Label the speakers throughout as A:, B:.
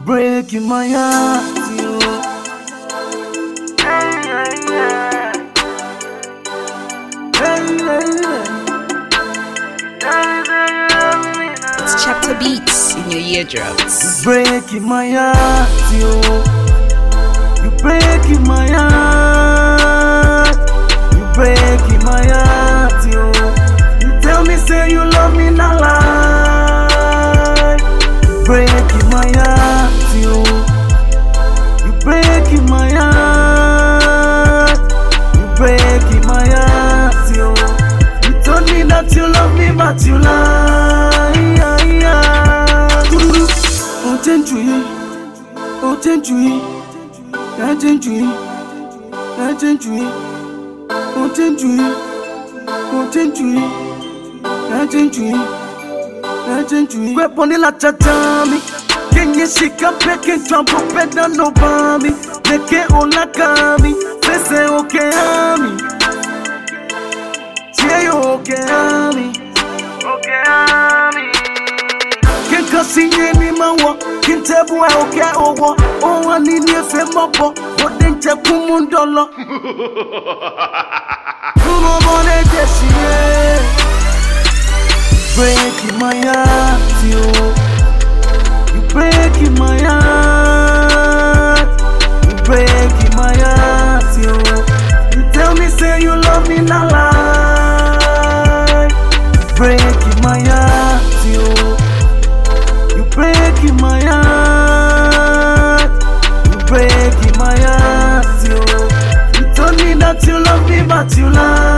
A: breaking my heart, you. Hey, hey, hey. Hey, hey, hey.
B: It's Chapter Beats in your eardrums.
A: Breaking my heart, you. You breaking my heart. You breaking my heart, you. You tell me say you love me not lie. Breaking my heart, you. You breaking my heart. You breaking my heart, you. You told me that you love me but you lie. Grab on the latchatami, can you shake up pecking trouble better no bami? Make it all like me, say okay, ami. Say okay, ami. Okay, ami. Can't see any man walk, can't tell why okay over. Oh, I need you for more, but then take $1. Breaking my heart, you. You breaking my heart. You breaking my heart, you. You tell me say you love me not lie. Breaking my heart, you. You breaking my heart. You breaking my heart, you. You told me that you love me but you lie.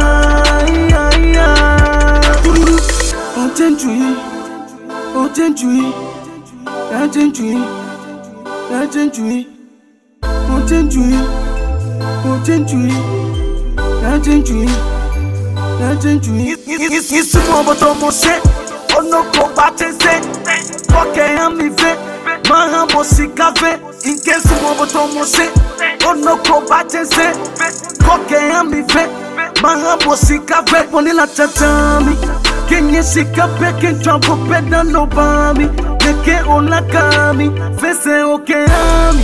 A: It's small but almost shit. Oh no, go back and say, okay, I'm living. My humble sick cafe. In case small but almost shit. Oh no, go back and say, okay, I'm living. My humble sick cafe. Only la chatami. Can you shake up pecking trouble better no bami? Make it all like me. Face okay, ami.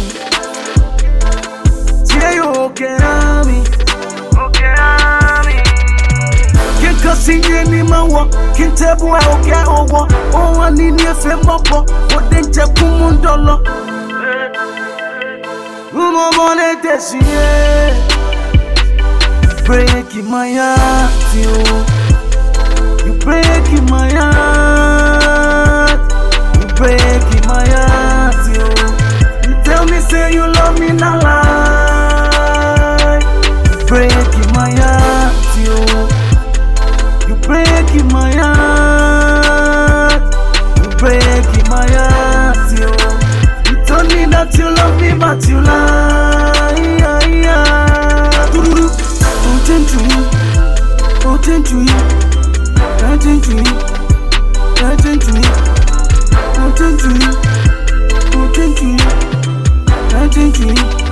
A: Say okay, ami. Okay, ami. Can't see any man walk. Can't tell why okay over. Oh, I need you for more. But then take $1. Breaking my heart, you. You breaking my heart. You breaking my heart, you. You tell me say you love me not lie. Breaking my heart, you. You breaking my heart. You breaking my heart, you. You told me that you love me but you lie. Oh,